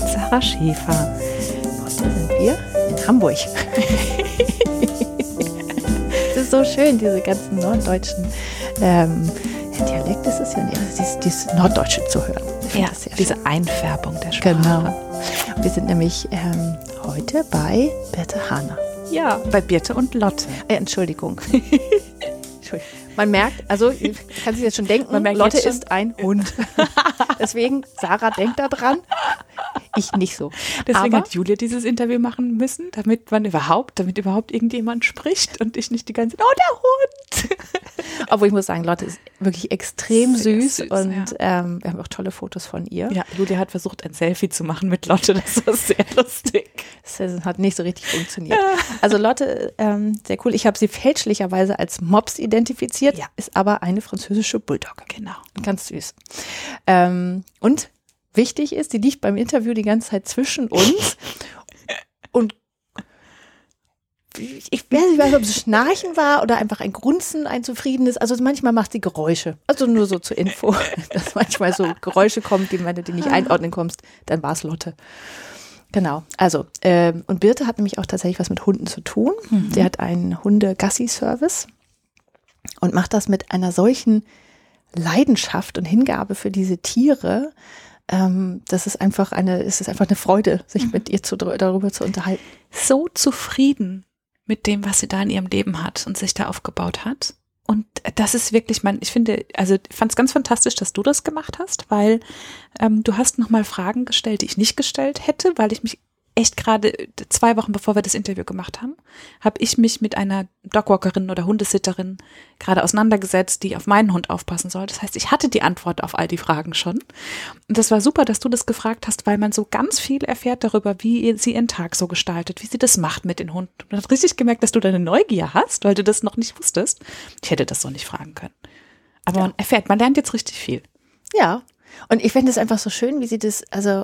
Sarah Schäfer. Heute sind wir in Hamburg. Es ist so schön, diese ganzen norddeutschen Dialekt ist es ja nicht, also dieses Norddeutsche zu hören. Ja, diese Einfärbung der Sprache. Genau. Wir sind nämlich heute bei Birte Hahner. Ja, bei Birte und Lotte. Entschuldigung. Man merkt, also kann sich jetzt schon denken, Lotte ist ein Hund. Deswegen, Sarah denkt da dran, ich nicht so. Deswegen hat Julia dieses Interview machen müssen, damit überhaupt irgendjemand spricht und ich nicht die ganze Zeit, oh, der Hund. Obwohl ich muss sagen, Lotte ist wirklich extrem süß und ja. Wir haben auch tolle Fotos von ihr. Ja, Julia hat versucht, ein Selfie zu machen mit Lotte, das war sehr lustig. Das hat nicht so richtig funktioniert. Also Lotte, sehr cool. Ich habe sie fälschlicherweise als Mops identifiziert, ist aber eine französische Bulldogge. Genau. Ganz süß. Und wichtig ist, die liegt beim Interview die ganze Zeit zwischen uns und ich weiß nicht, ob es Schnarchen war oder einfach ein Grunzen, ein zufriedenes. Also manchmal macht sie Geräusche. Also nur so zur Info, dass manchmal so Geräusche kommen, wenn du die nicht einordnen kommst, dann war es Lotte. Genau, also und Birte hat nämlich auch tatsächlich was mit Hunden zu tun. Mhm. Sie hat einen Hunde-Gassi-Service und macht das mit einer solchen Leidenschaft und Hingabe für diese Tiere. Das ist einfach eine Freude, sich mit ihr darüber zu unterhalten. So zufrieden mit dem, was sie da in ihrem Leben hat und sich da aufgebaut hat. Und das ist wirklich, ich fand es ganz fantastisch, dass du das gemacht hast, weil du hast nochmal Fragen gestellt, die ich nicht gestellt hätte, weil ich mich echt gerade 2 Wochen bevor wir das Interview gemacht haben, habe ich mich mit einer Dogwalkerin oder Hundesitterin gerade auseinandergesetzt, die auf meinen Hund aufpassen soll. Das heißt, ich hatte die Antwort auf all die Fragen schon. Und das war super, dass du das gefragt hast, weil man so ganz viel erfährt darüber, wie sie ihren Tag so gestaltet, wie sie das macht mit den Hunden. Man hat richtig gemerkt, dass du deine Neugier hast, weil du das noch nicht wusstest. Ich hätte das so nicht fragen können. Aber man lernt jetzt richtig viel. Ja, und ich finde es einfach so schön, wie sie das,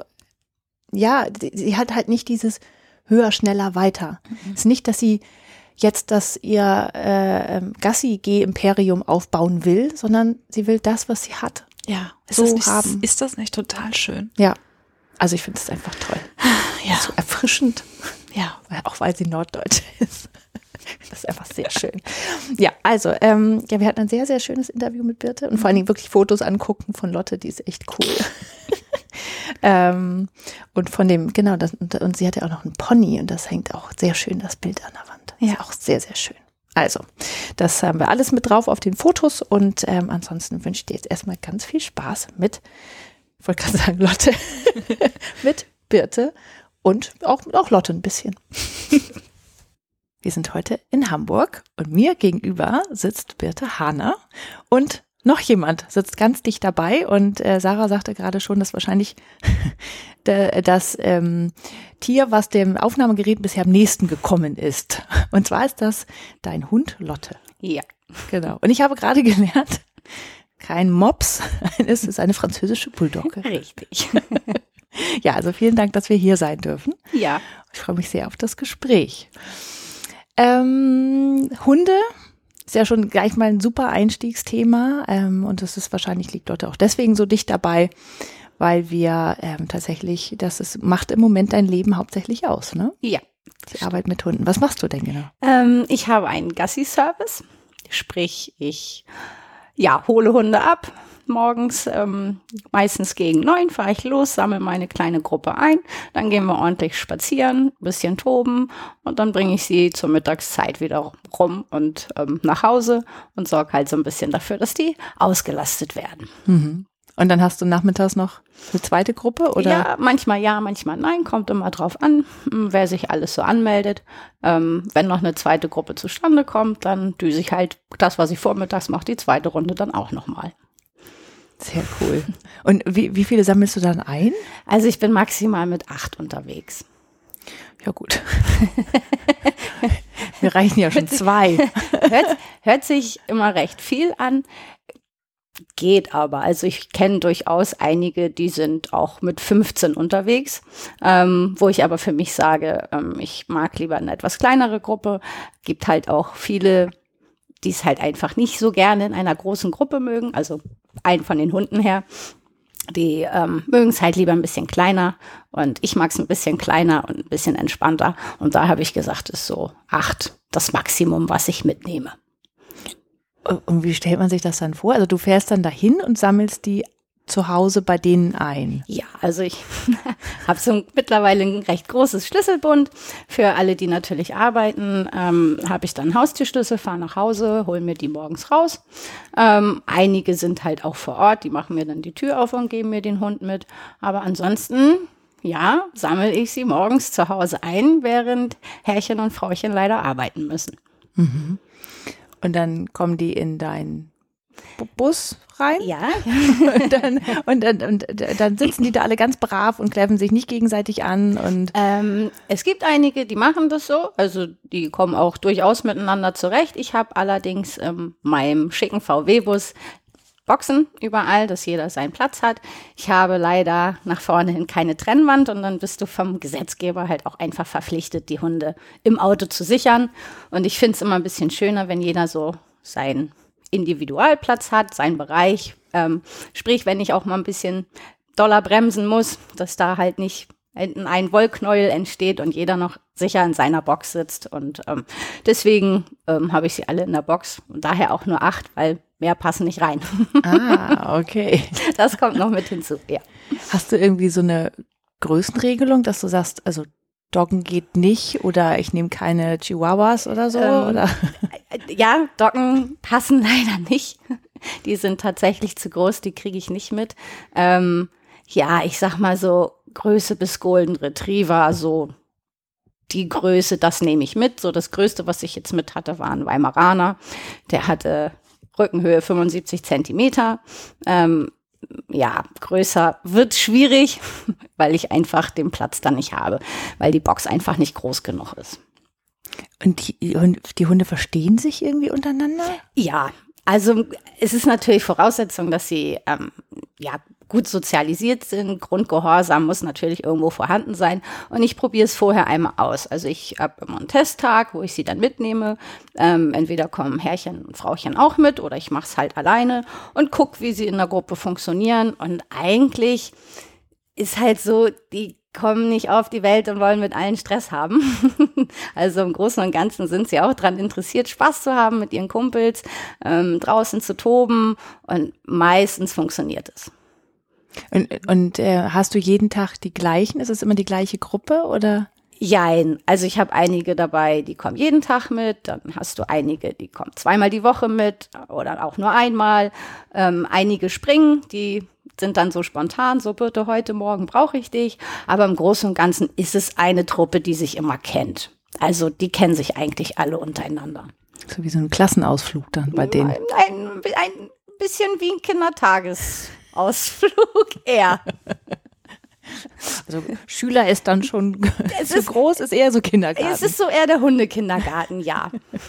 sie hat halt nicht dieses höher, schneller, weiter. Es ist nicht, dass sie jetzt ihr Gassi-G-Imperium aufbauen will, sondern sie will das, was sie hat. Ja, haben. Ist das nicht total schön? Ja, also ich finde es einfach toll. Ja. So erfrischend. Ja. Auch weil sie Norddeutsch ist. Das ist einfach sehr schön. Ja, also, wir hatten ein sehr, sehr schönes Interview mit Birte und vor allen Dingen wirklich Fotos angucken von Lotte, die ist echt cool. Und von dem, genau, und sie hatte auch noch einen Pony und das hängt auch sehr schön, das Bild an der Wand. Ja, auch sehr, sehr schön. Also, das haben wir alles mit drauf auf den Fotos und ansonsten wünsche ich dir jetzt erstmal ganz viel Spaß mit, ich wollte gerade sagen Lotte, mit Birte und auch Lotte ein bisschen. Wir sind heute in Hamburg und mir gegenüber sitzt Birte Hahner und noch jemand sitzt ganz dicht dabei und Sarah sagte gerade schon, dass wahrscheinlich das Tier, was dem Aufnahmegerät bisher am nächsten gekommen ist. Und zwar ist das dein Hund Lotte. Ja. Genau. Und ich habe gerade gelernt, kein Mops, es ist eine französische Bulldogge. Richtig. Ja, also vielen Dank, dass wir hier sein dürfen. Ja. Ich freue mich sehr auf das Gespräch. Hunde ist ja schon gleich mal ein super Einstiegsthema und das ist wahrscheinlich, liegt Lotte auch deswegen so dicht dabei, weil wir tatsächlich, macht im Moment dein Leben hauptsächlich aus, ne? Ja. Die Arbeit mit Hunden. Was machst du denn genau? Ich habe einen Gassi-Service, sprich ich hole Hunde ab. Morgens, meistens gegen 9 fahre ich los, sammle meine kleine Gruppe ein, dann gehen wir ordentlich spazieren, ein bisschen toben und dann bringe ich sie zur Mittagszeit wieder rum und nach Hause und sorge halt so ein bisschen dafür, dass die ausgelastet werden. Mhm. Und dann hast du nachmittags noch eine zweite Gruppe, oder? Ja, manchmal nein, kommt immer drauf an, wer sich alles so anmeldet. Wenn noch eine zweite Gruppe zustande kommt, dann düse ich halt das, was ich vormittags mache, die zweite Runde dann auch nochmal. Sehr cool. Und wie viele sammelst du dann ein? Also ich bin maximal mit 8 unterwegs. Ja gut. Wir reichen ja schon 2. Hört sich immer recht viel an, geht aber. Also ich kenne durchaus einige, die sind auch mit 15 unterwegs, wo ich aber für mich sage, ich mag lieber eine etwas kleinere Gruppe. Gibt halt auch viele, die es halt einfach nicht so gerne in einer großen Gruppe mögen, also einen von den Hunden her. Die mögen es halt lieber ein bisschen kleiner und ich mag es ein bisschen kleiner und ein bisschen entspannter. Und da habe ich gesagt, ist so 8 das Maximum, was ich mitnehme. Und wie stellt man sich das dann vor? Also du fährst dann dahin und sammelst die zu Hause bei denen ein? Ja, also ich habe so mittlerweile ein recht großes Schlüsselbund. Für alle, die natürlich arbeiten, habe ich dann Haustürschlüssel, fahre nach Hause, hole mir die morgens raus. Einige sind halt auch vor Ort, die machen mir dann die Tür auf und geben mir den Hund mit. Aber ansonsten, ja, sammle ich sie morgens zu Hause ein, während Herrchen und Frauchen leider arbeiten müssen. Mhm. Und dann kommen die in deinen Bus rein? Ja. und dann sitzen die da alle ganz brav und kläffen sich nicht gegenseitig an. Und es gibt einige, die machen das so, also die kommen auch durchaus miteinander zurecht. Ich habe allerdings in meinem schicken VW-Bus Boxen überall, dass jeder seinen Platz hat. Ich habe leider nach vorne hin keine Trennwand und dann bist du vom Gesetzgeber halt auch einfach verpflichtet, die Hunde im Auto zu sichern. Und ich finde es immer ein bisschen schöner, wenn jeder so seinen Individualplatz hat, seinen Bereich. Sprich, wenn ich auch mal ein bisschen doller bremsen muss, dass da halt nicht ein Wollknäuel entsteht und jeder noch sicher in seiner Box sitzt. Und deswegen habe ich sie alle in der Box und daher auch nur 8, weil mehr passen nicht rein. Ah, okay. Das kommt noch mit hinzu, ja. Hast du irgendwie so eine Größenregelung, dass du sagst, also Doggen geht nicht oder ich nehme keine Chihuahuas oder so? Oder? Ja, Doggen passen leider nicht. Die sind tatsächlich zu groß, die kriege ich nicht mit. Ja, ich sag mal so Größe bis Golden Retriever, so die Größe, das nehme ich mit. So das Größte, was ich jetzt mit hatte, war ein Weimaraner. Der hatte Rückenhöhe 75 Zentimeter. Ja, größer wird schwierig, weil ich einfach den Platz dann nicht habe, weil die Box einfach nicht groß genug ist. Und die Hunde verstehen sich irgendwie untereinander? Ja, also es ist natürlich Voraussetzung, dass sie ja gut sozialisiert sind. Grundgehorsam muss natürlich irgendwo vorhanden sein. Und ich probiere es vorher einmal aus. Also ich habe immer einen Testtag, wo ich sie dann mitnehme. Entweder kommen Herrchen und Frauchen auch mit oder ich mache es halt alleine und gucke, wie sie in der Gruppe funktionieren. Und eigentlich ist halt so, die kommen nicht auf die Welt und wollen mit allen Stress haben. Also im Großen und Ganzen sind sie auch daran interessiert, Spaß zu haben mit ihren Kumpels, draußen zu toben und meistens funktioniert es. Und hast du jeden Tag die gleichen? Ist es immer die gleiche Gruppe oder? Jein, also ich habe einige dabei, die kommen jeden Tag mit, dann hast du einige, die kommen zweimal die Woche mit oder auch nur einmal. Einige springen, die sind dann so spontan, so bitte heute Morgen brauche ich dich. Aber im Großen und Ganzen ist es eine Truppe, die sich immer kennt. Also die kennen sich eigentlich alle untereinander. So wie so ein Klassenausflug dann bei denen. Ein bisschen wie ein Kindertagesausflug eher. Also Schüler ist dann schon zu groß, ist eher so Kindergarten. Es ist so eher der Hundekindergarten, ja.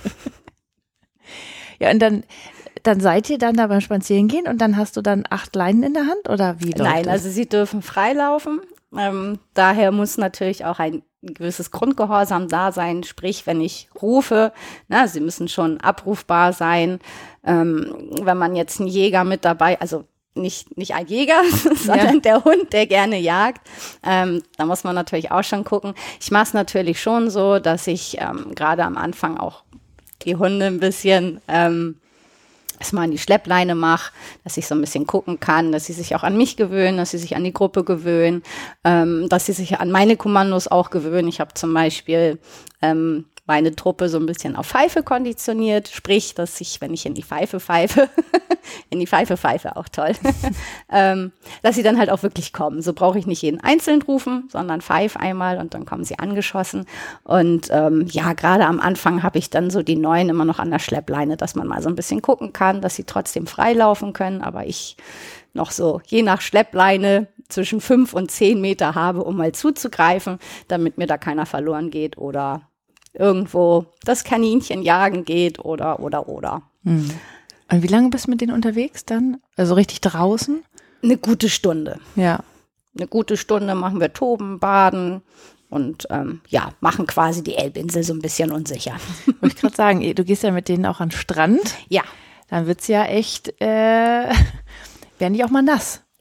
Ja, und dann seid ihr dann da beim Spazierengehen und dann hast du dann 8 Leinen in der Hand oder wie läuft Nein, das? also sie dürfen frei laufen. Daher muss natürlich auch ein gewisses Grundgehorsam da sein. Sprich, wenn ich rufe, sie müssen schon abrufbar sein. Wenn man jetzt einen Jäger mit dabei, also nicht ein Jäger, sondern der Hund, der gerne jagt. Da muss man natürlich auch schon gucken. Ich mache es natürlich schon so, dass ich gerade am Anfang auch die Hunde ein bisschen erstmal an die Schleppleine mache, dass ich so ein bisschen gucken kann, dass sie sich auch an mich gewöhnen, dass sie sich an die Gruppe gewöhnen, dass sie sich an meine Kommandos auch gewöhnen. Ich habe zum Beispiel meine Truppe so ein bisschen auf Pfeife konditioniert, sprich, dass ich, wenn ich in die Pfeife pfeife, auch toll, dass sie dann halt auch wirklich kommen. So brauche ich nicht jeden einzeln rufen, sondern pfeif einmal und dann kommen sie angeschossen. Und gerade am Anfang habe ich dann so die Neuen immer noch an der Schleppleine, dass man mal so ein bisschen gucken kann, dass sie trotzdem frei laufen können, aber ich noch so je nach Schleppleine zwischen 5 und 10 Meter habe, um mal zuzugreifen, damit mir da keiner verloren geht oder irgendwo das Kaninchen jagen geht oder. Mhm. Und wie lange bist du mit denen unterwegs dann? Also richtig draußen? Eine gute Stunde. Ja. Eine gute Stunde machen wir Toben, Baden und machen quasi die Elbinsel so ein bisschen unsicher. Wollte ich gerade sagen, du gehst ja mit denen auch an den Strand. Ja. Dann wird's ja echt, werden die auch mal nass.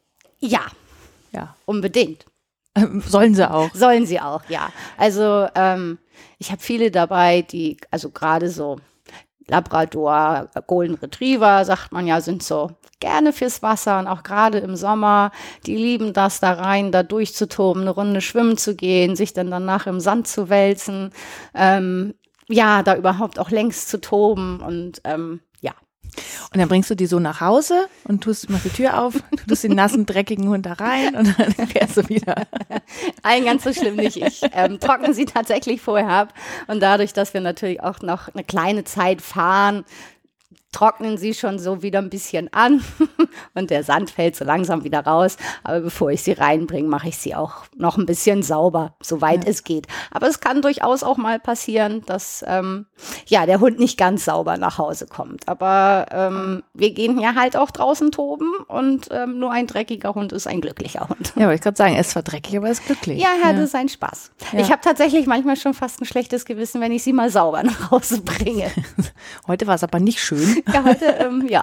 Ja, Ja. unbedingt. Sollen sie auch. Sollen sie auch, ja. Also ich habe viele dabei, die, also gerade so Labrador, Golden Retriever, sagt man ja, sind so gerne fürs Wasser und auch gerade im Sommer, die lieben das, da rein, da durchzutoben, eine Runde schwimmen zu gehen, sich dann danach im Sand zu wälzen, ja, da überhaupt auch längs zu toben und ja. Und dann bringst du die so nach Hause und machst die Tür auf, tust den nassen, dreckigen Hund da rein und dann fährst du wieder. Nein, ganz so schlimm nicht. Ich trockne sie tatsächlich vorher ab und dadurch, dass wir natürlich auch noch eine kleine Zeit fahren, trocknen sie schon so wieder ein bisschen an und der Sand fällt so langsam wieder raus. Aber bevor ich sie reinbringe, mache ich sie auch noch ein bisschen sauber, soweit es geht. Aber es kann durchaus auch mal passieren, dass ja der Hund nicht ganz sauber nach Hause kommt. Aber wir gehen ja halt auch draußen toben und nur ein dreckiger Hund ist ein glücklicher Hund. Ja, wollte ich gerade sagen, er ist zwar dreckig, aber er ist glücklich. Ja, er hatte seinen Spaß. Ja. Ich habe tatsächlich manchmal schon fast ein schlechtes Gewissen, wenn ich sie mal sauber nach Hause bringe. Heute war es aber nicht schön. Ja, heute, ja.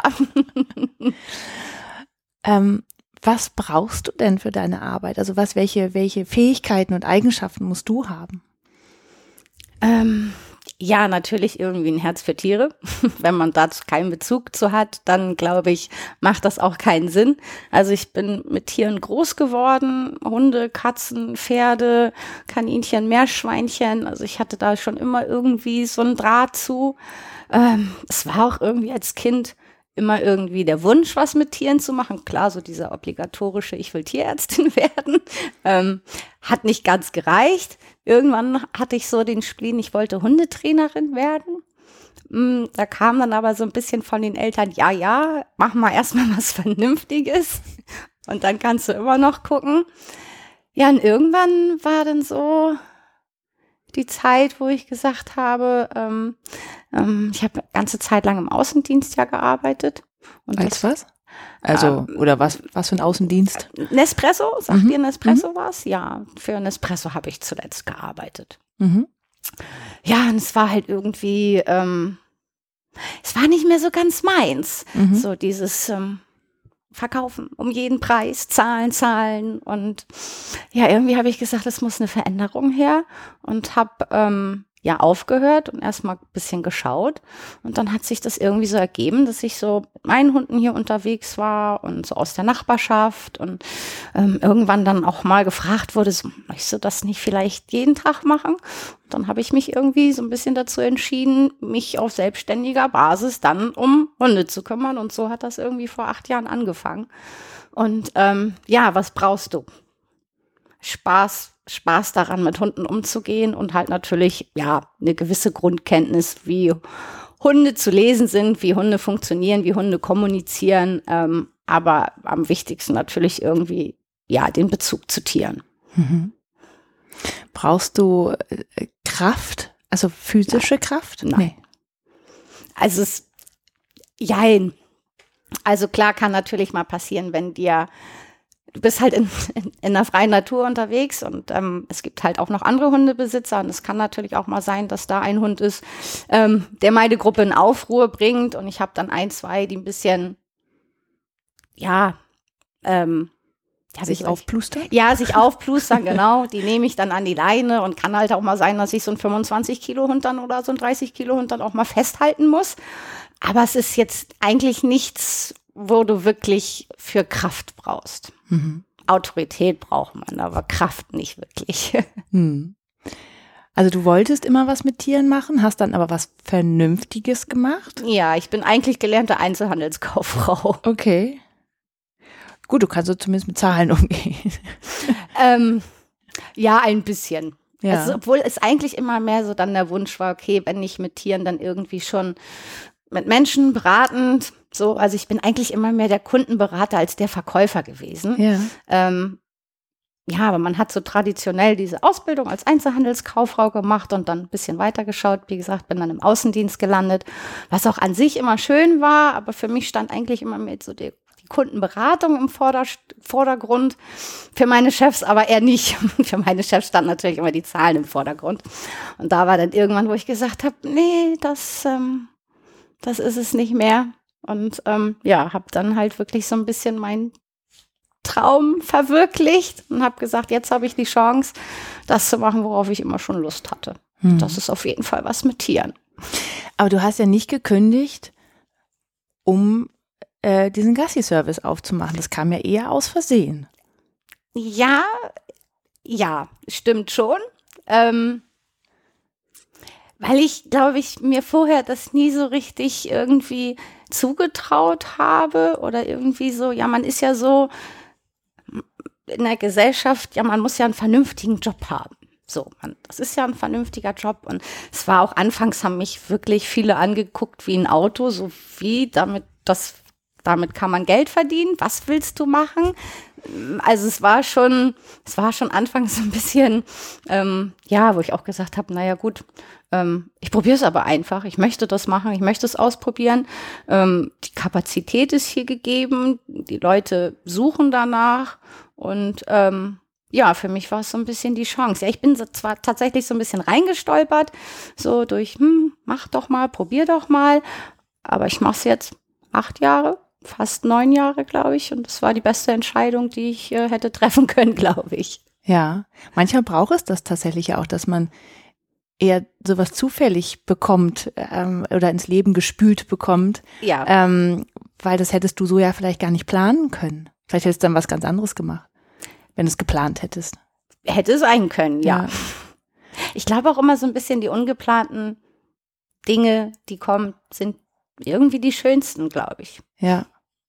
Was brauchst du denn für deine Arbeit? Also welche Fähigkeiten und Eigenschaften musst du haben? Ja, natürlich irgendwie ein Herz für Tiere. Wenn man dazu keinen Bezug zu hat, dann glaube ich, macht das auch keinen Sinn. Also ich bin mit Tieren groß geworden. Hunde, Katzen, Pferde, Kaninchen, Meerschweinchen. Also ich hatte da schon immer irgendwie so einen Draht zu. Es war auch irgendwie als Kind immer irgendwie der Wunsch, was mit Tieren zu machen. Klar, so dieser obligatorische, ich will Tierärztin werden, hat nicht ganz gereicht. Irgendwann hatte ich so den Spleen, ich wollte Hundetrainerin werden. Da kam dann aber so ein bisschen von den Eltern, ja, mach mal erstmal was Vernünftiges und dann kannst du immer noch gucken. Ja, und irgendwann war dann so die Zeit, wo ich gesagt habe, ich habe eine ganze Zeit lang im Außendienst ja gearbeitet. Und Als was? Also, oder was für ein Außendienst? Nespresso, sagt dir Nespresso was? Ja, für Nespresso habe ich zuletzt gearbeitet. Ja, und es war halt irgendwie, es war nicht mehr so ganz meins. So dieses Verkaufen um jeden Preis, Zahlen und ja, irgendwie habe ich gesagt, es muss eine Veränderung her und habe ja aufgehört und erstmal ein bisschen geschaut und dann hat sich das irgendwie so ergeben, dass ich so mit meinen Hunden hier unterwegs war und so aus der Nachbarschaft und irgendwann dann auch mal gefragt wurde, so, möchtest du das nicht vielleicht jeden Tag machen? Und dann habe ich mich irgendwie so ein bisschen dazu entschieden, mich auf selbstständiger Basis dann um Hunde zu kümmern und so hat das irgendwie vor 8 Jahren angefangen. Und ja, was brauchst du? Spaß daran, mit Hunden umzugehen und halt natürlich, ja, eine gewisse Grundkenntnis, wie Hunde zu lesen sind, wie Hunde funktionieren, wie Hunde kommunizieren, aber am wichtigsten natürlich irgendwie, ja, den Bezug zu Tieren. Brauchst du Kraft, also physische Kraft? Nein. Nee. Also jein. Also klar kann natürlich mal passieren, wenn du bist halt in der freien Natur unterwegs und es gibt halt auch noch andere Hundebesitzer und es kann natürlich auch mal sein, dass da ein Hund ist, der meine Gruppe in Aufruhr bringt und ich habe dann 1, 2, die ein bisschen, ja, sich aufplustern? Ja, sich aufplustern, genau. Die nehme ich dann an die Leine und kann halt auch mal sein, dass ich so einen 25-Kilo-Hund dann oder so einen 30-Kilo-Hund dann auch mal festhalten muss. Aber es ist jetzt eigentlich nichts, wo du wirklich für Kraft brauchst. Autorität braucht man, aber Kraft nicht wirklich. Also du wolltest immer was mit Tieren machen, hast dann aber was Vernünftiges gemacht? Ja, ich bin eigentlich gelernte Einzelhandelskauffrau. Okay. Gut, du kannst so zumindest mit Zahlen umgehen. Ja, ein bisschen. Ja. Also, obwohl es eigentlich immer mehr so dann der Wunsch war, okay, wenn nicht mit Tieren, dann irgendwie schon mit Menschen beratend. So, also ich bin eigentlich immer mehr der Kundenberater als der Verkäufer gewesen. Ja. Ja, aber man hat so traditionell diese Ausbildung als Einzelhandelskauffrau gemacht und dann ein bisschen weitergeschaut. Wie gesagt, bin dann im Außendienst gelandet, was auch an sich immer schön war, aber für mich stand eigentlich immer mehr so die Kundenberatung im Vordergrund. Für meine Chefs aber eher nicht. Für meine Chefs standen natürlich immer die Zahlen im Vordergrund. Und da war dann irgendwann, wo ich gesagt habe, nee, das ist es nicht mehr. Und ja, habe dann halt wirklich so ein bisschen mein Traum verwirklicht und habe gesagt, jetzt habe ich die Chance, das zu machen, worauf ich immer schon Lust hatte. Das ist auf jeden Fall was mit Tieren. Aber du hast ja nicht gekündigt, um diesen Gassi-Service aufzumachen. Das kam ja eher aus Versehen. Ja, stimmt schon. Weil ich, glaube ich, mir vorher das nie so richtig irgendwie zugetraut habe oder irgendwie so, ja, man ist ja so in der Gesellschaft, ja, man muss ja einen vernünftigen Job haben. So, das ist ja ein vernünftiger Job und es war auch anfangs, haben mich wirklich viele angeguckt wie ein Auto, so wie damit kann man Geld verdienen, was willst du machen? Also es war schon anfangs ein bisschen, wo ich auch gesagt habe, naja gut, ich probiere es aber einfach, ich möchte das machen, ich möchte es ausprobieren, die Kapazität ist hier gegeben, die Leute suchen danach und für mich war es so ein bisschen die Chance. Ja, ich bin zwar tatsächlich so ein bisschen reingestolpert, so durch, mach doch mal, probier doch mal, aber ich mache es jetzt 8 Jahre, fast 9 Jahre, glaube ich, und das war die beste Entscheidung, die ich hätte treffen können, glaube ich. Ja, manchmal braucht es das tatsächlich ja auch, dass man eher sowas zufällig bekommt oder ins Leben gespült bekommt, weil das hättest du so ja vielleicht gar nicht planen können. Vielleicht hättest du dann was ganz anderes gemacht, wenn du es geplant hättest. Hätte sein können, ja. Ich glaube auch immer so ein bisschen die ungeplanten Dinge, die kommen, sind irgendwie die schönsten, glaube ich. Ja.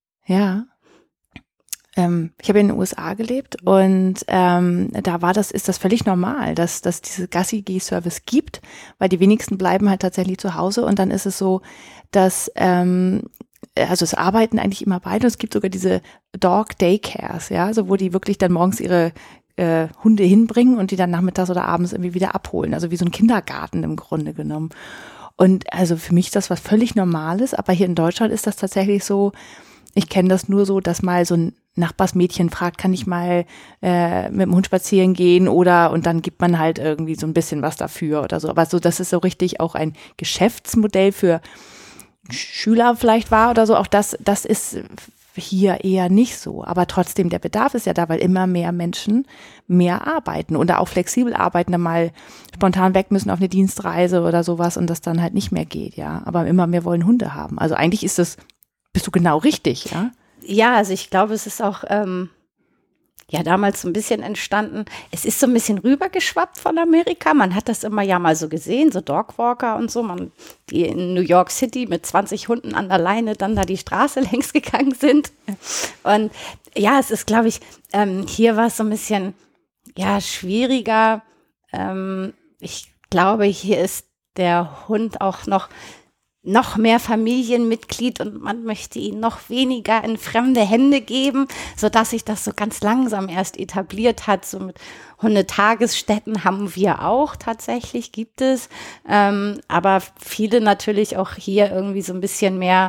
Ich habe in den USA gelebt und da ist das völlig normal, dass diese Gassi-Service gibt, weil die wenigsten bleiben halt tatsächlich zu Hause und dann ist es so, dass es arbeiten eigentlich immer beide. Es gibt sogar diese Dog Daycares, ja, also wo die wirklich dann morgens ihre Hunde hinbringen und die dann nachmittags oder abends irgendwie wieder abholen. Also wie so ein Kindergarten im Grunde genommen. Und also für mich ist das was völlig Normales, aber hier in Deutschland ist das tatsächlich so, ich kenne das nur so, dass mal so ein Nachbarsmädchen fragt, kann ich mal mit dem Hund spazieren gehen und dann gibt man halt irgendwie so ein bisschen was dafür oder so. Aber so, das ist so richtig auch ein Geschäftsmodell für Schüler vielleicht war oder so. Auch das ist hier eher nicht so. Aber trotzdem, der Bedarf ist ja da, weil immer mehr Menschen mehr arbeiten oder auch flexibel arbeiten, dann mal spontan weg müssen auf eine Dienstreise oder sowas und das dann halt nicht mehr geht, ja. Aber immer mehr wollen Hunde haben. Also eigentlich bist du genau richtig, ja? Ja, also ich glaube, es ist auch damals so ein bisschen entstanden. Es ist so ein bisschen rübergeschwappt von Amerika. Man hat das immer ja mal so gesehen, so Dogwalker und so, die in New York City mit 20 Hunden an der Leine dann da die Straße längs gegangen sind. Und ja, es ist, glaube ich, hier war es so ein bisschen schwieriger. Ich glaube, hier ist der Hund auch noch mehr Familienmitglied und man möchte ihn noch weniger in fremde Hände geben, sodass sich das so ganz langsam erst etabliert hat. So mit Hundetagesstätten haben wir auch tatsächlich, gibt es. Aber viele natürlich auch hier irgendwie so ein bisschen mehr,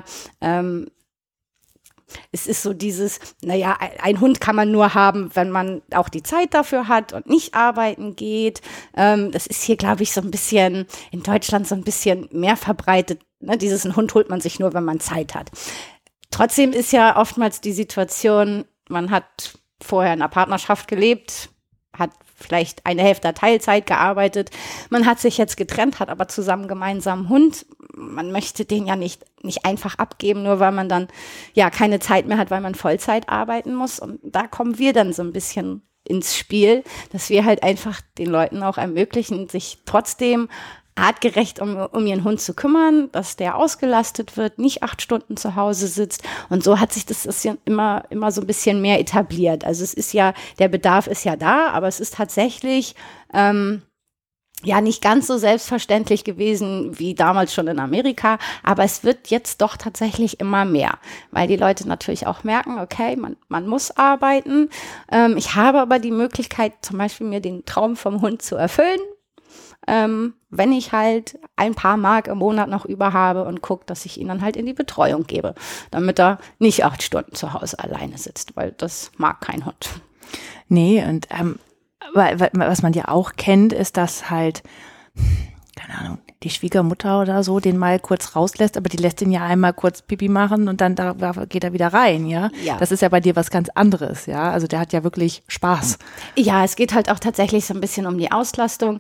es ist so dieses, ein Hund kann man nur haben, wenn man auch die Zeit dafür hat und nicht arbeiten geht. Das ist hier, glaube ich, so ein bisschen in Deutschland so ein bisschen mehr verbreitet. Ne? Ein Hund holt man sich nur, wenn man Zeit hat. Trotzdem ist ja oftmals die Situation, man hat vorher in einer Partnerschaft gelebt, hat vielleicht eine Hälfte Teilzeit gearbeitet. Man hat sich jetzt getrennt, hat aber zusammen gemeinsamen Hund. Man möchte den ja nicht einfach abgeben, nur weil man dann keine Zeit mehr hat, weil man Vollzeit arbeiten muss. Und da kommen wir dann so ein bisschen ins Spiel, dass wir halt einfach den Leuten auch ermöglichen, sich trotzdem artgerecht um ihren Hund zu kümmern, dass der ausgelastet wird, nicht 8 Stunden zu Hause sitzt. Und so hat sich das ja immer so ein bisschen mehr etabliert. Also es ist der Bedarf ist ja da, aber es ist tatsächlich nicht ganz so selbstverständlich gewesen wie damals schon in Amerika. Aber es wird jetzt doch tatsächlich immer mehr, weil die Leute natürlich auch merken, okay, man muss arbeiten. Ich habe aber die Möglichkeit, zum Beispiel mir den Traum vom Hund zu erfüllen. Wenn ich halt ein paar Mark im Monat noch über habe und gucke, dass ich ihn dann halt in die Betreuung gebe, damit er nicht 8 Stunden zu Hause alleine sitzt, weil das mag kein Hund. Nee, und was man ja auch kennt, ist, dass halt, keine Ahnung, die Schwiegermutter oder so den mal kurz rauslässt, aber die lässt ihn ja einmal kurz Pipi machen und dann geht er wieder rein, ja? Ja. Das ist ja bei dir was ganz anderes, ja? Also der hat ja wirklich Spaß. Ja, es geht halt auch tatsächlich so ein bisschen um die Auslastung.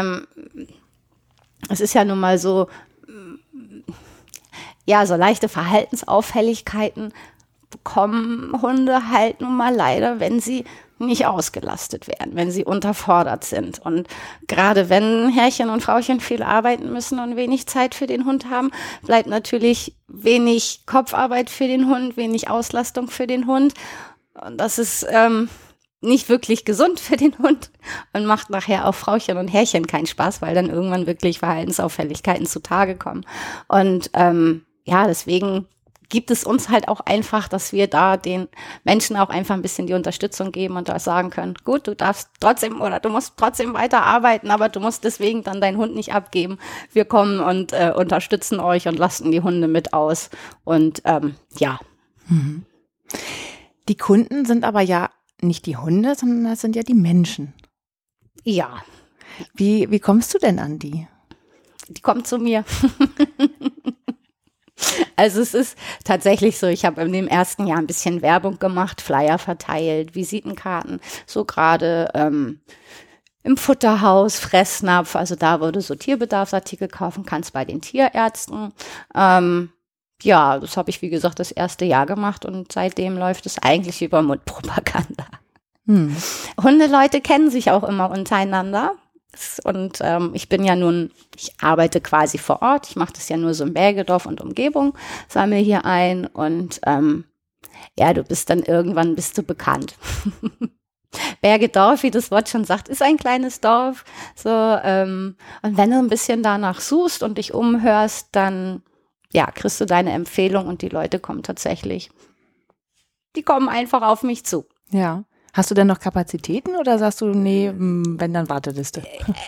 Es ist ja nun mal so, ja, so leichte Verhaltensauffälligkeiten bekommen Hunde halt nun mal leider, wenn sie nicht ausgelastet werden, wenn sie unterfordert sind. Und gerade wenn Herrchen und Frauchen viel arbeiten müssen und wenig Zeit für den Hund haben, bleibt natürlich wenig Kopfarbeit für den Hund, wenig Auslastung für den Hund. Und das ist nicht wirklich gesund für den Hund und macht nachher auch Frauchen und Herrchen keinen Spaß, weil dann irgendwann wirklich Verhaltensauffälligkeiten zutage kommen. Und ja, deswegen gibt es uns halt auch einfach, dass wir da den Menschen auch einfach ein bisschen die Unterstützung geben und da sagen können, gut, du darfst trotzdem oder du musst trotzdem weiter arbeiten, aber du musst deswegen dann deinen Hund nicht abgeben. Wir kommen und unterstützen euch und lasten die Hunde mit aus und ja. Mhm. Die Kunden sind aber ja nicht die Hunde, sondern das sind ja die Menschen. Ja. Wie kommst du denn an die? Die kommen zu mir. Also es ist tatsächlich so, ich habe in dem ersten Jahr ein bisschen Werbung gemacht, Flyer verteilt, Visitenkarten, so gerade im Futterhaus, Fressnapf, also da, wo du so Tierbedarfsartikel kaufen kannst bei den Tierärzten. Ja, das habe ich, wie gesagt, das erste Jahr gemacht und seitdem läuft es eigentlich über Mundpropaganda. Hundeleute kennen sich auch immer untereinander. Und ich bin ja nun, ich arbeite quasi vor Ort, ich mache das ja nur so in Bergedorf und Umgebung, sammle hier ein und ja, du bist dann irgendwann bekannt. Bergedorf, wie das Wort schon sagt, ist ein kleines Dorf. So, und wenn du ein bisschen danach suchst und dich umhörst, dann ja, kriegst du deine Empfehlung und die Leute kommen tatsächlich. Die kommen einfach auf mich zu. Ja. Hast du denn noch Kapazitäten oder sagst du, nee, wenn, dann Warteliste?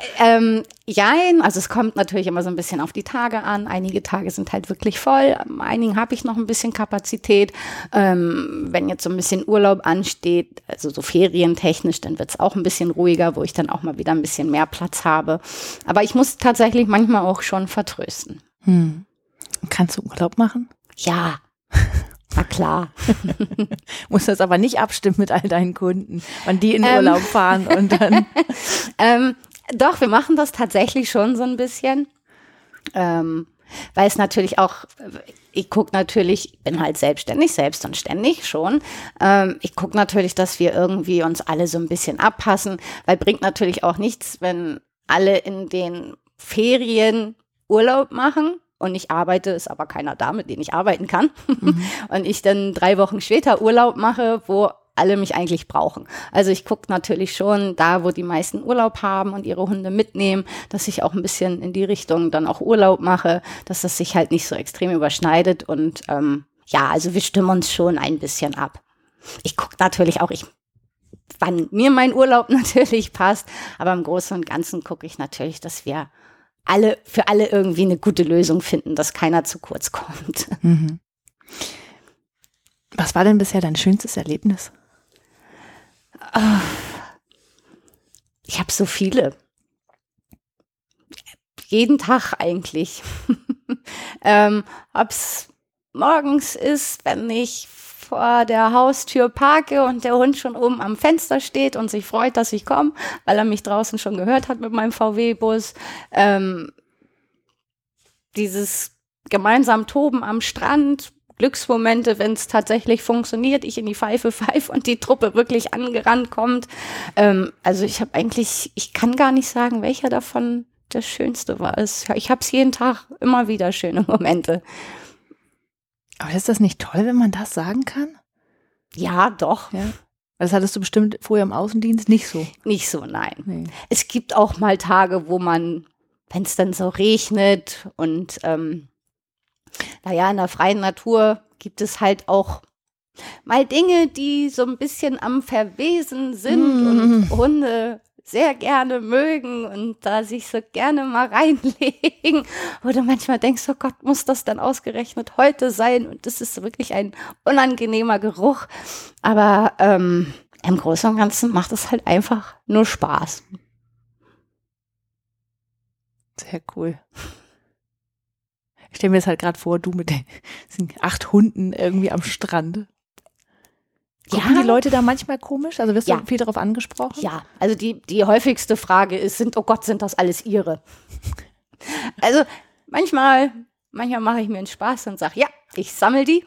Jein, also es kommt natürlich immer so ein bisschen auf die Tage an. Einige Tage sind halt wirklich voll, einigen habe ich noch ein bisschen Kapazität. Wenn jetzt so ein bisschen Urlaub ansteht, also so ferientechnisch, dann wird es auch ein bisschen ruhiger, wo ich dann auch mal wieder ein bisschen mehr Platz habe. Aber ich muss tatsächlich manchmal auch schon vertrösten. Kannst du Urlaub machen? Ja. Na klar. Musst das aber nicht abstimmen mit all deinen Kunden, wann die in Urlaub fahren und dann. Doch, wir machen das tatsächlich schon so ein bisschen. Weil es natürlich auch, ich gucke natürlich, ich bin halt selbstständig, selbst und ständig schon. Ich gucke natürlich, dass wir irgendwie uns alle so ein bisschen abpassen, weil bringt natürlich auch nichts, wenn alle in den Ferien Urlaub machen. Und ich arbeite, ist aber keiner da, mit dem ich arbeiten kann. Und ich dann 3 Wochen später Urlaub mache, wo alle mich eigentlich brauchen. Also ich gucke natürlich schon da, wo die meisten Urlaub haben und ihre Hunde mitnehmen, dass ich auch ein bisschen in die Richtung dann auch Urlaub mache, dass das sich halt nicht so extrem überschneidet. Und ja, also wir stimmen uns schon ein bisschen ab. Ich gucke natürlich auch, wann mir mein Urlaub natürlich passt, aber im Großen und Ganzen gucke ich natürlich, dass wir für alle irgendwie eine gute Lösung finden, dass keiner zu kurz kommt. Was war denn bisher dein schönstes Erlebnis? Ich habe so viele. Jeden Tag eigentlich. Ob's morgens ist, wenn ich vor der Haustür parke und der Hund schon oben am Fenster steht und sich freut, dass ich komme, weil er mich draußen schon gehört hat mit meinem VW-Bus. Dieses gemeinsam Toben am Strand, Glücksmomente, wenn es tatsächlich funktioniert, ich in die Pfeife pfeife und die Truppe wirklich angerannt kommt. Also ich kann gar nicht sagen, welcher davon das Schönste war. Ich habe es jeden Tag immer wieder schöne Momente. Aber ist das nicht toll, wenn man das sagen kann? Ja, doch. Ja. Das hattest du bestimmt vorher im Außendienst nicht so. Nicht so, nein. Nee. Es gibt auch mal Tage, wo man, wenn es dann so regnet und in der freien Natur gibt es halt auch mal Dinge, die so ein bisschen am Verwesen sind und Hunde sehr gerne mögen und da sich so gerne mal reinlegen, wo du manchmal denkst, oh Gott, muss das dann ausgerechnet heute sein? Und das ist wirklich ein unangenehmer Geruch. Aber im Großen und Ganzen macht es halt einfach nur Spaß. Sehr cool. stelle mir das halt gerade vor, du mit den 8 Hunden irgendwie am Strand. Gucken die Leute da manchmal komisch? Also wirst du viel darauf angesprochen? Ja, also die häufigste Frage ist, oh Gott, sind das alles ihre? Also manchmal mache ich mir einen Spaß und sage, ja, ich sammle die.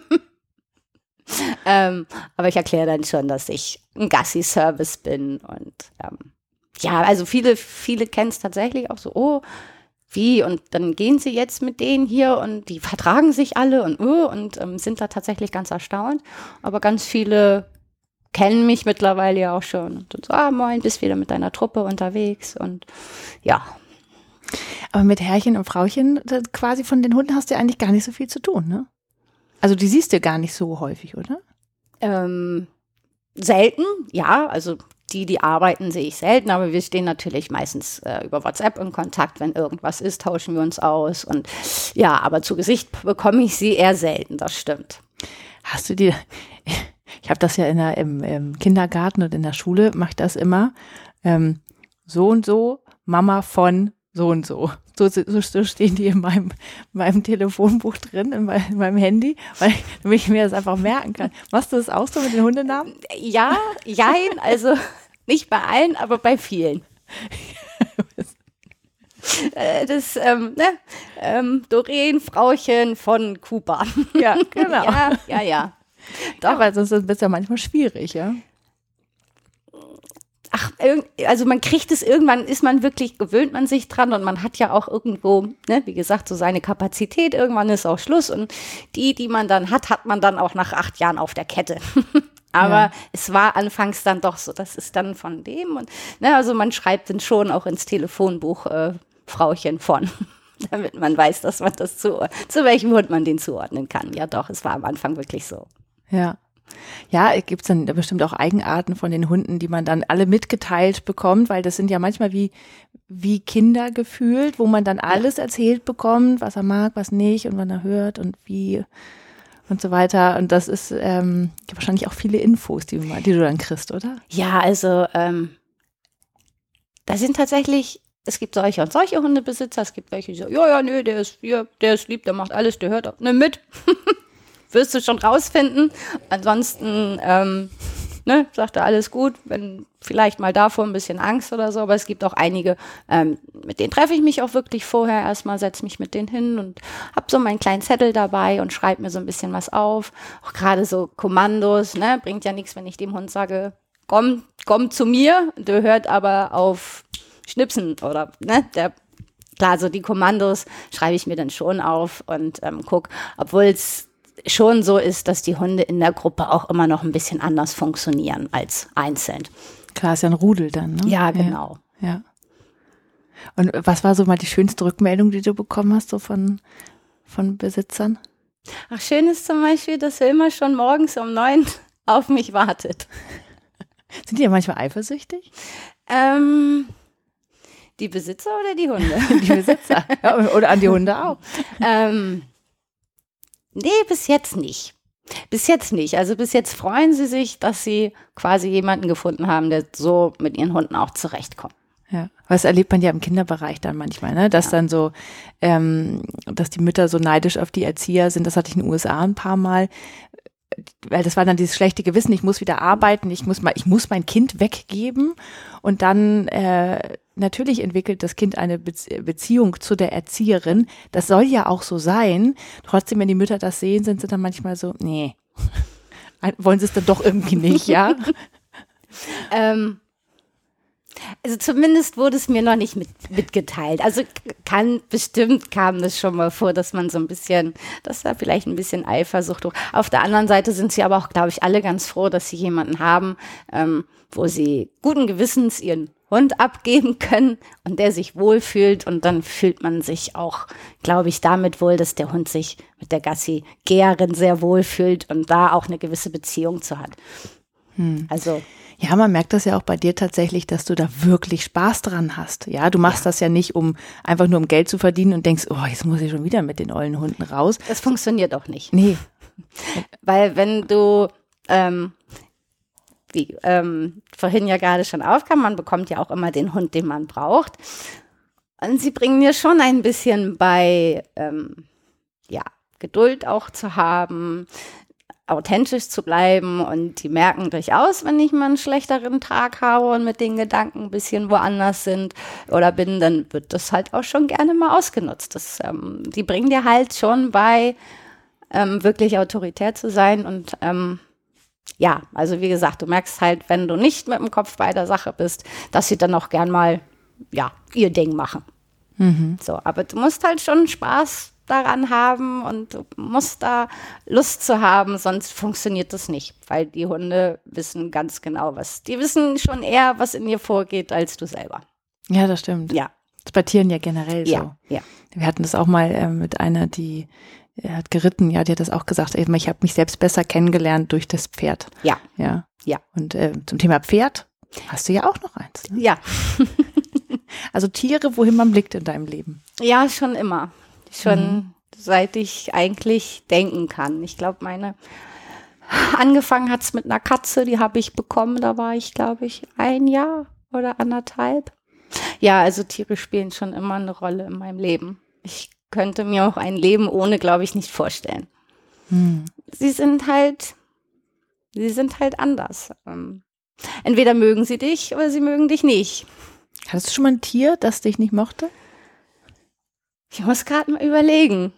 Aber ich erkläre dann schon, dass ich ein Gassi-Service bin. Und also viele kennen es tatsächlich auch so, oh, wie? Und dann gehen sie jetzt mit denen hier und die vertragen sich alle und sind da tatsächlich ganz erstaunt. Aber ganz viele kennen mich mittlerweile ja auch schon. Und so, moin, bist wieder mit deiner Truppe unterwegs und ja. Aber mit Herrchen und Frauchen quasi von den Hunden hast du ja eigentlich gar nicht so viel zu tun, ne? Also die siehst du gar nicht so häufig, oder? Selten, ja. Also die arbeiten, sehe ich selten, aber wir stehen natürlich meistens über WhatsApp in Kontakt. Wenn irgendwas ist, tauschen wir uns aus. Und ja, aber zu Gesicht bekomme ich sie eher selten, das stimmt. Hast du die, ich habe das ja im Kindergarten und in der Schule, mache ich das immer, so und so, Mama von so und so. So stehen die in meinem Telefonbuch drin, in meinem Handy, damit ich mir das einfach merken kann. Machst du das auch so mit den Hundenamen? Ja, jein, also nicht bei allen, aber bei vielen. Doreen, Frauchen von Cooper. Ja, genau. Ja. Doch, weil sonst ist es ja manchmal schwierig, ja. Ach, also man kriegt es irgendwann, gewöhnt man sich dran und man hat ja auch irgendwo, ne, wie gesagt, so seine Kapazität, irgendwann ist auch Schluss und die man dann hat man dann auch nach 8 Jahren auf der Kette. Aber es war anfangs dann doch so, das ist dann von dem und, ne, also man schreibt dann schon auch ins Telefonbuch Frauchen von, damit man weiß, dass man das zu welchem Hund man den zuordnen kann. Ja doch, es war am Anfang wirklich so. Ja. Ja, gibt es dann bestimmt auch Eigenarten von den Hunden, die man dann alle mitgeteilt bekommt, weil das sind ja manchmal wie Kinder gefühlt, wo man dann alles erzählt bekommt, was er mag, was nicht und wann er hört und wie und so weiter. Und das ist wahrscheinlich auch viele Infos, die du dann kriegst, oder? Ja, also da sind tatsächlich, es gibt solche und solche Hundebesitzer, es gibt welche, die sagen, nö, der ist lieb, der macht alles, der hört auch, ne, mit. Wirst du schon rausfinden. Ansonsten, sagt er alles gut, wenn vielleicht mal davor ein bisschen Angst oder so, aber es gibt auch einige, mit denen treffe ich mich auch wirklich vorher erstmal, setze mich mit denen hin und habe so meinen kleinen Zettel dabei und schreibe mir so ein bisschen was auf. Auch gerade so Kommandos, ne, bringt ja nichts, wenn ich dem Hund sage, komm zu mir, der hört aber auf Schnipsen oder, ne, klar, so die Kommandos schreibe ich mir dann schon auf und guck, obwohl es schon so ist, dass die Hunde in der Gruppe auch immer noch ein bisschen anders funktionieren als einzeln. Klar, ist ja ein Rudel dann, ne? Ja, genau. Ja. Und was war so mal die schönste Rückmeldung, die du bekommen hast, so von Besitzern? Ach, schön ist zum Beispiel, dass er immer schon morgens um 9 auf mich wartet. Sind die ja manchmal eifersüchtig? Die Besitzer oder die Hunde? Die Besitzer. Ja, oder an die Hunde auch. Nee, bis jetzt nicht. Also bis jetzt freuen sie sich, dass sie quasi jemanden gefunden haben, der so mit ihren Hunden auch zurechtkommt. Ja, was erlebt man ja im Kinderbereich dann manchmal, ne? Dass dann so, dass die Mütter so neidisch auf die Erzieher sind. Das hatte ich in den USA ein paar Mal, weil das war dann dieses schlechte Gewissen, ich muss wieder arbeiten, ich muss mein Kind weggeben und dann natürlich entwickelt das Kind eine Beziehung zu der Erzieherin. Das soll ja auch so sein. Trotzdem, wenn die Mütter das sehen, sind sie dann manchmal so, nee, wollen sie es dann doch irgendwie nicht, ja? Also zumindest wurde es mir noch nicht mitgeteilt. Also bestimmt kam das schon mal vor, dass man so ein bisschen, dass da vielleicht ein bisschen Eifersucht. Auf der anderen Seite sind sie aber auch, glaube ich, alle ganz froh, dass sie jemanden haben, wo sie guten Gewissens ihren Hund abgeben können und der sich wohlfühlt und dann fühlt man sich auch, glaube ich, damit wohl, dass der Hund sich mit der Gassi-Geherin sehr wohlfühlt und da auch eine gewisse Beziehung zu hat. Also ja, man merkt das ja auch bei dir tatsächlich, dass du da wirklich Spaß dran hast. Ja, du machst das ja nicht, einfach nur um Geld zu verdienen und denkst, oh, jetzt muss ich schon wieder mit den ollen Hunden raus. Das funktioniert auch nicht. Nee. Weil wenn du wie vorhin ja gerade schon aufkam, man bekommt ja auch immer den Hund, den man braucht. Und sie bringen mir schon ein bisschen bei, Geduld auch zu haben, authentisch zu bleiben, und die merken durchaus, wenn ich mal einen schlechteren Tag habe und mit den Gedanken ein bisschen woanders sind oder bin, dann wird das halt auch schon gerne mal ausgenutzt. Die bringen dir halt schon bei, wirklich autoritär zu sein, und also wie gesagt, du merkst halt, wenn du nicht mit dem Kopf bei der Sache bist, dass sie dann auch gern mal ihr Ding machen. So, aber du musst halt schon Spaß daran haben und du musst da Lust zu haben, sonst funktioniert das nicht, weil die Hunde wissen ganz genau die wissen schon eher, was in ihr vorgeht, als du selber. Ja, das stimmt. Ja. Das ist bei Tieren ja generell so. Ja. Wir hatten das auch mal mit einer, die hat geritten, die hat das auch gesagt, ich habe mich selbst besser kennengelernt durch das Pferd. Ja. Und zum Thema Pferd hast du ja auch noch eins. Ne? Ja. Also Tiere, wohin man blickt in deinem Leben. Ja, schon immer. Schon seit ich eigentlich denken kann. Ich glaube, angefangen hat es mit einer Katze, die habe ich bekommen, da war ich, glaube ich, 1 Jahr oder 1,5. Ja, also Tiere spielen schon immer eine Rolle in meinem Leben. Ich könnte mir auch ein Leben ohne, glaube ich, nicht vorstellen. Sie sind halt anders. Entweder mögen sie dich oder sie mögen dich nicht. Hattest du schon mal ein Tier, das dich nicht mochte? Ich muss gerade mal überlegen.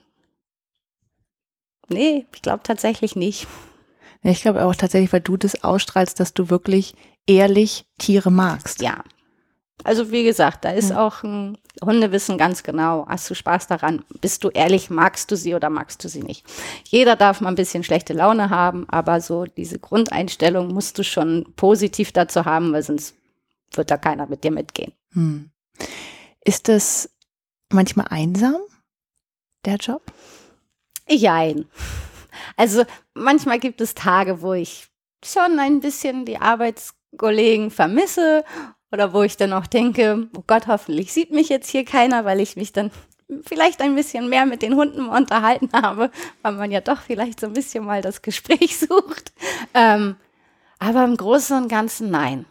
Nee, ich glaube tatsächlich nicht. Ja, ich glaube auch tatsächlich, weil du das ausstrahlst, dass du wirklich ehrlich Tiere magst. Ja. Also wie gesagt, da ist auch Hunde wissen ganz genau, hast du Spaß daran, bist du ehrlich, magst du sie oder magst du sie nicht. Jeder darf mal ein bisschen schlechte Laune haben, aber so diese Grundeinstellung musst du schon positiv dazu haben, weil sonst wird da keiner mit dir mitgehen. Ist das manchmal einsam, der Job? Jein. Also manchmal gibt es Tage, wo ich schon ein bisschen die Arbeitskollegen vermisse oder wo ich dann auch denke, oh Gott, hoffentlich sieht mich jetzt hier keiner, weil ich mich dann vielleicht ein bisschen mehr mit den Hunden unterhalten habe, weil man ja doch vielleicht so ein bisschen mal das Gespräch sucht. Aber im Großen und Ganzen nein.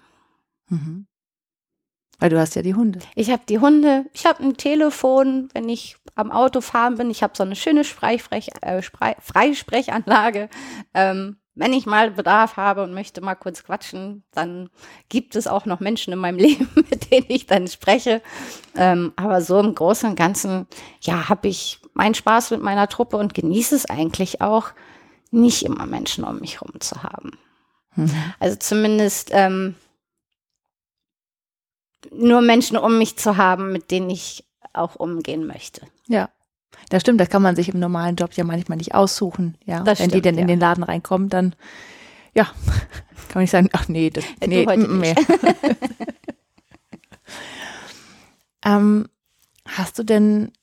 Weil du hast ja die Hunde. Ich habe die Hunde, ich habe ein Telefon, wenn ich am Auto fahren bin. Ich habe so eine schöne Freisprechanlage. Wenn ich mal Bedarf habe und möchte mal kurz quatschen, dann gibt es auch noch Menschen in meinem Leben, mit denen ich dann spreche. Aber so im Großen und Ganzen, habe ich meinen Spaß mit meiner Truppe und genieße es eigentlich auch, nicht immer Menschen um mich herum zu haben. Also zumindest nur Menschen um mich zu haben, mit denen ich auch umgehen möchte. Ja, das stimmt. Das kann man sich im normalen Job ja manchmal nicht aussuchen. Ja, das wenn stimmt, die dann in den Laden reinkommen, dann kann man nicht sagen, ach nee, nee, heute nicht. Hast du denn,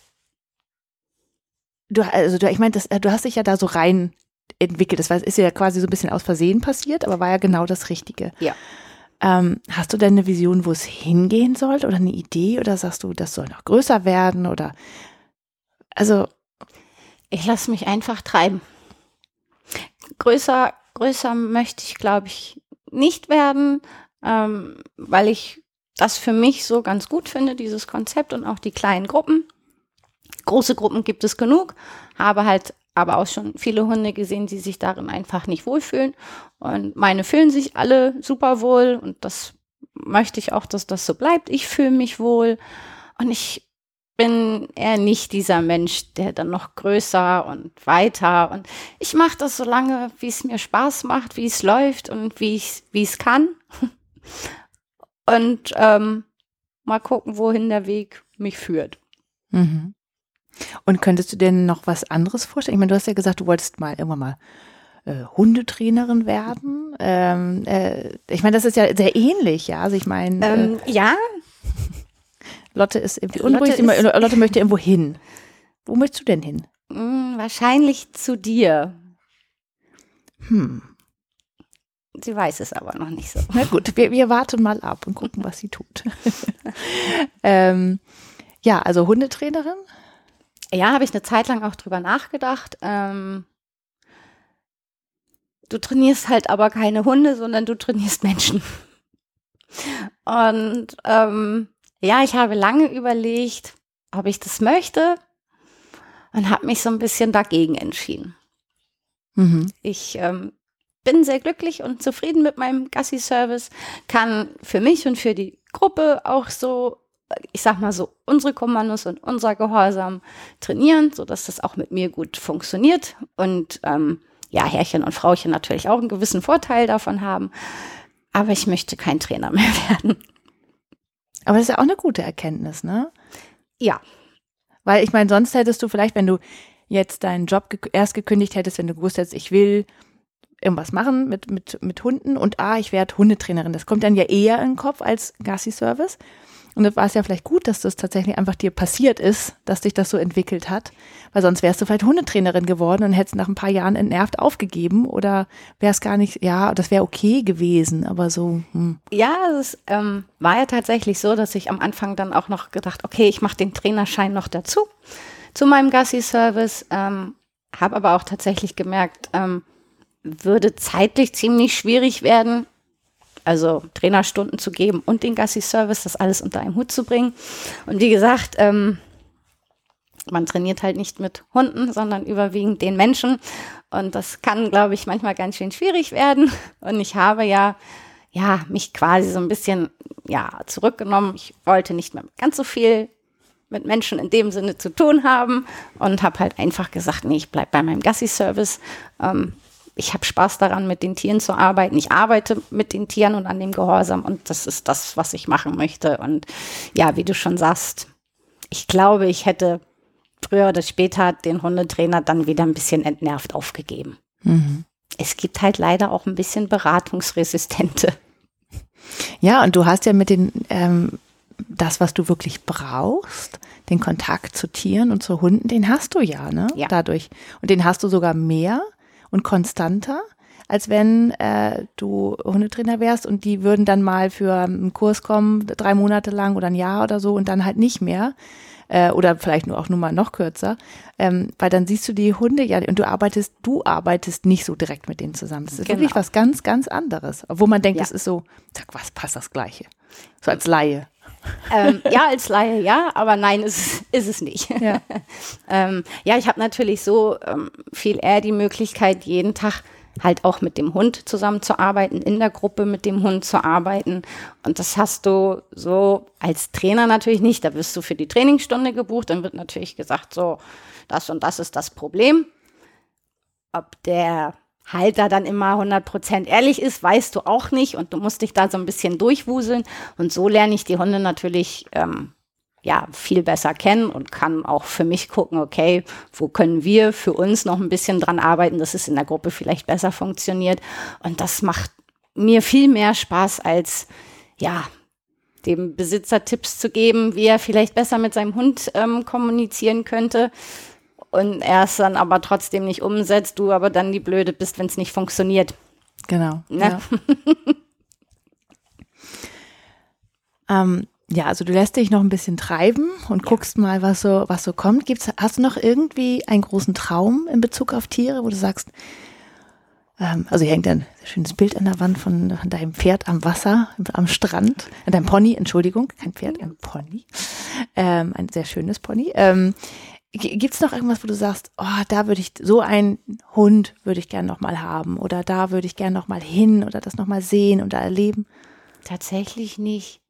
ich meine, du hast dich ja da so rein entwickelt. Das ist ja quasi so ein bisschen aus Versehen passiert, aber war ja genau das Richtige. Ja. Hast du denn eine Vision, wo es hingehen soll oder eine Idee, oder sagst du, das soll noch größer werden, oder ich lasse mich einfach treiben. Größer möchte ich, glaube ich, nicht werden, weil ich das für mich so ganz gut finde, dieses Konzept, und auch die kleinen Gruppen. Große Gruppen gibt es genug, habe halt aber auch schon viele Hunde gesehen, die sich darin einfach nicht wohlfühlen. Und meine fühlen sich alle super wohl, und das möchte ich auch, dass das so bleibt. Ich fühle mich wohl, und ich bin eher nicht dieser Mensch, der dann noch größer und weiter, und ich mache das so lange, wie es mir Spaß macht, wie es läuft und wie es kann. Und mal gucken, wohin der Weg mich führt. Und könntest du dir noch was anderes vorstellen? Ich meine, du hast ja gesagt, du wolltest irgendwann mal Hundetrainerin werden. Ich meine, das ist ja sehr ähnlich, ja. Also ich meine, ja. Lotte ist irgendwie unruhig. Lotte möchte irgendwo hin. Wo möchtest du denn hin? Wahrscheinlich zu dir. Sie weiß es aber noch nicht so. Na gut, wir warten mal ab und gucken, was sie tut. Also Hundetrainerin? Ja, habe ich eine Zeit lang auch drüber nachgedacht. Du trainierst halt aber keine Hunde, sondern du trainierst Menschen. Und ich habe lange überlegt, ob ich das möchte. und habe mich so ein bisschen dagegen entschieden. Mhm. Ich bin sehr glücklich und zufrieden mit meinem Gassi-Service, kann für mich und für die Gruppe auch so, ich sag mal so, unsere Kommandos und unser Gehorsam trainieren, sodass das auch mit mir gut funktioniert und Herrchen und Frauchen natürlich auch einen gewissen Vorteil davon haben. Aber ich möchte kein Trainer mehr werden. Aber das ist ja auch eine gute Erkenntnis, ne? Ja. Weil ich meine, sonst hättest du vielleicht, wenn du jetzt deinen Job erst gekündigt hättest, wenn du gewusst hättest, ich will irgendwas machen mit Hunden und ich werde Hundetrainerin. Das kommt dann ja eher in den Kopf als Gassi-Service. Und das war es ja vielleicht gut, dass das tatsächlich einfach dir passiert ist, dass dich das so entwickelt hat. Weil sonst wärst du vielleicht Hundetrainerin geworden und hättest nach ein paar Jahren entnervt aufgegeben oder wär's gar nicht, das wäre okay gewesen, aber so. Ja, es war ja tatsächlich so, dass ich am Anfang dann auch noch gedacht, okay, ich mache den Trainerschein noch dazu, zu meinem Gassi-Service. Habe aber auch tatsächlich gemerkt, würde zeitlich ziemlich schwierig werden, also Trainerstunden zu geben und den Gassi-Service, das alles unter einen Hut zu bringen. Und wie gesagt, man trainiert halt nicht mit Hunden, sondern überwiegend den Menschen. Und das kann, glaube ich, manchmal ganz schön schwierig werden. Und ich habe mich quasi so ein bisschen, zurückgenommen. Ich wollte nicht mehr ganz so viel mit Menschen in dem Sinne zu tun haben und habe halt einfach gesagt, nee, ich bleibe bei meinem Gassi-Service. Ich habe Spaß daran, mit den Tieren zu arbeiten. Ich arbeite mit den Tieren und an dem Gehorsam und das ist das, was ich machen möchte. Und ja, wie du schon sagst, ich glaube, ich hätte früher oder später den Hundetrainer dann wieder ein bisschen entnervt aufgegeben. Mhm. Es gibt halt leider auch ein bisschen Beratungsresistente. Ja, und du hast ja mit den das, was du wirklich brauchst, den Kontakt zu Tieren und zu Hunden, den hast du ja, ne? Ja. Dadurch. Und den hast du sogar mehr und konstanter, als wenn du Hundetrainer wärst und die würden dann mal für einen Kurs kommen, 3 Monate lang oder ein Jahr oder so und dann halt nicht mehr. Oder vielleicht nur mal noch kürzer, weil dann siehst du die Hunde und du arbeitest nicht so direkt mit denen zusammen. Das ist wirklich was ganz, ganz anderes. Obwohl man denkt, das ist so, was passt das Gleiche? So als Laie. Als Laie, ja, aber nein, ist es nicht. Ja, ich habe natürlich so viel eher die Möglichkeit, jeden Tag halt auch mit dem Hund zusammenzuarbeiten, in der Gruppe mit dem Hund zu arbeiten. Und das hast du so als Trainer natürlich nicht. Da wirst du für die Trainingsstunde gebucht, dann wird natürlich gesagt, so, das und das ist das Problem. Ob der Halter dann immer 100% ehrlich ist, weißt du auch nicht. Und du musst dich da so ein bisschen durchwuseln. Und so lerne ich die Hunde natürlich viel besser kennen und kann auch für mich gucken, okay, wo können wir für uns noch ein bisschen dran arbeiten, dass es in der Gruppe vielleicht besser funktioniert. Und das macht mir viel mehr Spaß, als dem Besitzer Tipps zu geben, wie er vielleicht besser mit seinem Hund kommunizieren könnte. Und er es dann aber trotzdem nicht umsetzt, du aber dann die Blöde bist, wenn es nicht funktioniert. Genau. Ne? Ja. Also du lässt dich noch ein bisschen treiben und guckst mal, was so kommt. Hast du noch irgendwie einen großen Traum in Bezug auf Tiere, wo du sagst, also hier hängt ein sehr schönes Bild an der Wand von deinem Pferd am Wasser, am Strand, deinem Pony, Entschuldigung, kein Pferd, ein Pony, ein sehr schönes Pony. Gibt es noch irgendwas, wo du sagst, so einen Hund würde ich gerne noch mal haben oder da würde ich gerne noch mal hin oder das noch mal sehen oder erleben? Tatsächlich nicht.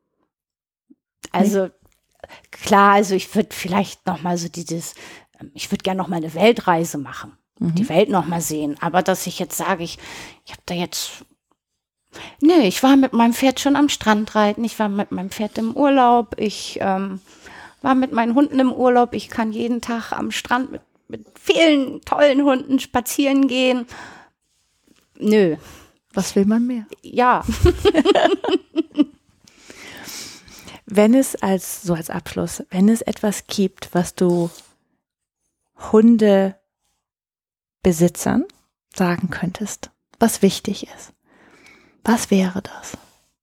Also klar, ich würde vielleicht noch mal so ich würde gerne noch mal eine Weltreise machen, die Welt noch mal sehen. Aber dass ich jetzt sage, ich habe da jetzt, ich war mit meinem Pferd schon am Strand reiten, ich war mit meinem Pferd im Urlaub, ich war mit meinen Hunden im Urlaub. Ich kann jeden Tag am Strand mit vielen tollen Hunden spazieren gehen. Nö. Was will man mehr? Ja. Wenn es als Abschluss, wenn es etwas gibt, was du Hundebesitzern sagen könntest, was wichtig ist, was wäre das?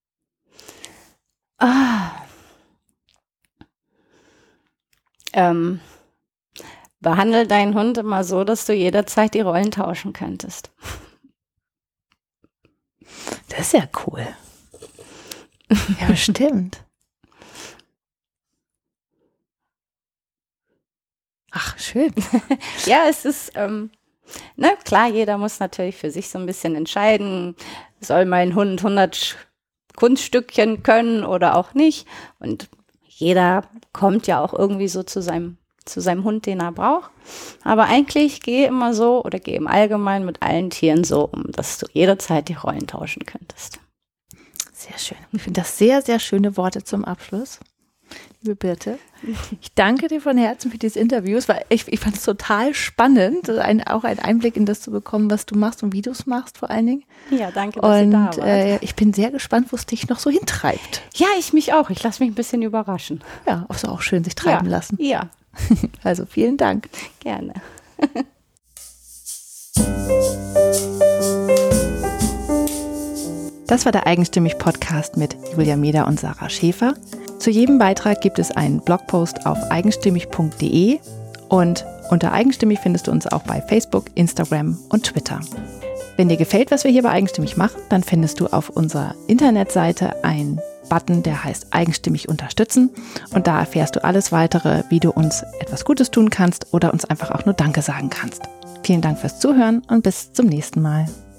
Behandle deinen Hund immer so, dass du jederzeit die Rollen tauschen könntest. Das ist ja cool. Ja, stimmt. Ach, schön. Ja, es ist, klar, jeder muss natürlich für sich so ein bisschen entscheiden, soll mein Hund 100 Kunststückchen können oder auch nicht. Und jeder kommt ja auch irgendwie so zu seinem Hund, den er braucht. Aber eigentlich gehe im Allgemeinen mit allen Tieren so um, dass du jederzeit die Rollen tauschen könntest. Sehr schön. Ich finde das sehr, sehr schöne Worte zum Abschluss. Liebe Birte, ich danke dir von Herzen für dieses Interview. Ich fand es total spannend, auch einen Einblick in das zu bekommen, was du machst und wie du es machst vor allen Dingen. Ja, danke, dass ihr da wart. Ich bin sehr gespannt, wo es dich noch so hintreibt. Ja, ich mich auch. Ich lasse mich ein bisschen überraschen. Ja, ist auch schön, sich treiben lassen. Ja. Also vielen Dank. Gerne. Das war der Eigenstimmig-Podcast mit Julia Meder und Sarah Schäfer. Zu jedem Beitrag gibt es einen Blogpost auf eigenstimmig.de und unter Eigenstimmig findest du uns auch bei Facebook, Instagram und Twitter. Wenn dir gefällt, was wir hier bei Eigenstimmig machen, dann findest du auf unserer Internetseite einen Button, der heißt Eigenstimmig unterstützen und da erfährst du alles weitere, wie du uns etwas Gutes tun kannst oder uns einfach auch nur Danke sagen kannst. Vielen Dank fürs Zuhören und bis zum nächsten Mal.